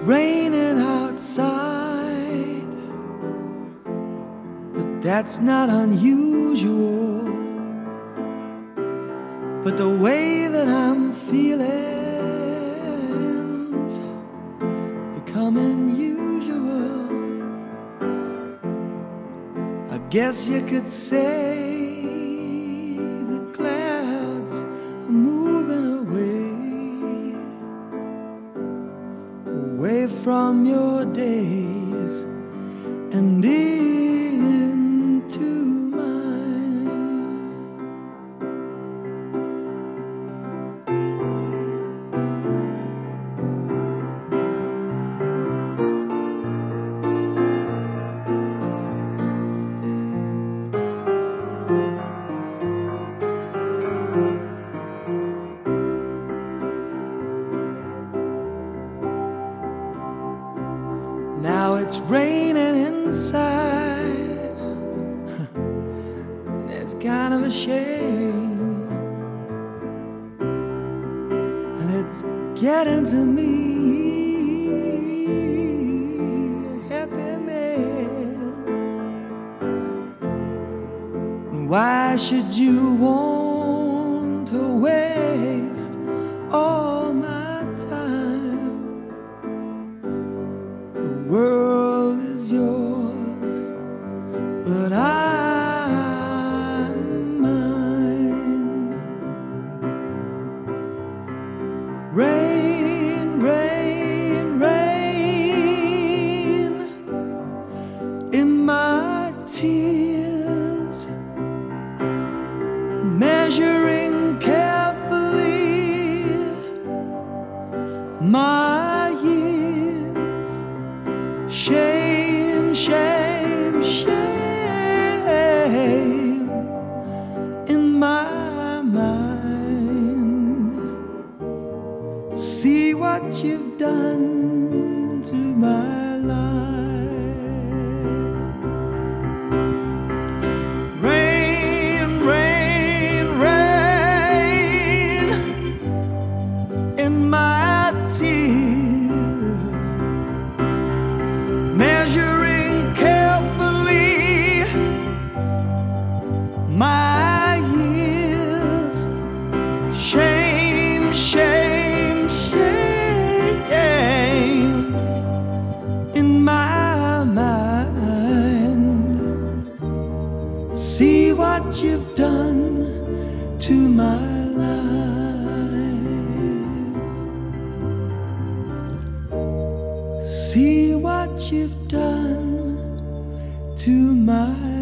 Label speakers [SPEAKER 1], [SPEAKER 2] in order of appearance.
[SPEAKER 1] raining outside, but that's not unusual. But the way that I'm feeling's becoming usual. I guess you could say the clouds are moving away from your days and into mine. Now it's raining inside. It's kind of a shame, and it's getting to me, a happy man. Why should you want to waste all my time? The world is yours, but I'm mine. Rain, rain, rain in my tears, measuring carefully my years. Shame, shame, shame in my mind. See what you've done to my life. Rain, rain, rain in my tears, measuring carefully my years. Shame, shame, shame in my mind. See what you've done to my life. See what you've done to my